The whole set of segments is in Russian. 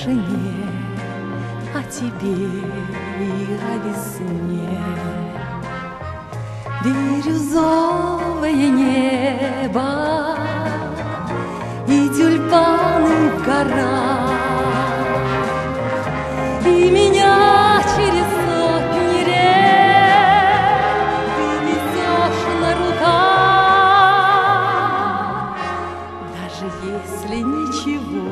тишине, о тебе и о весне. Бирюзовое небо и тюльпаны в горах, и меня через сотни рек ты несешь на руках. Даже если ничего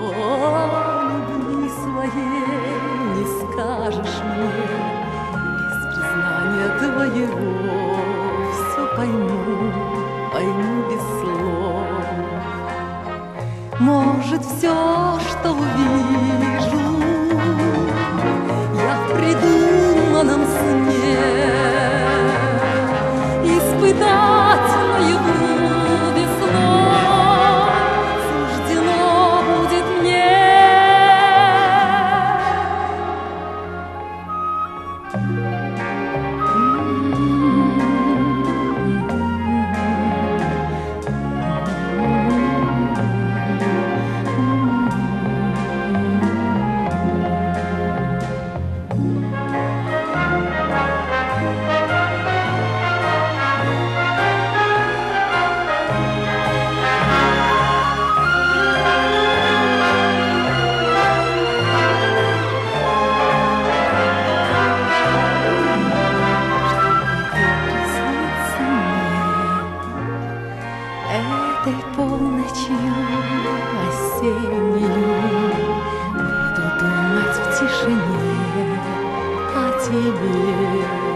любви своей не скажешь мне, без признания твоего все пойму без слов. Может, все, что увижу я в придуманном сне, испытать наяву весной суждено будет мне. Этой полночью осеннею буду думать в тишине о тебе.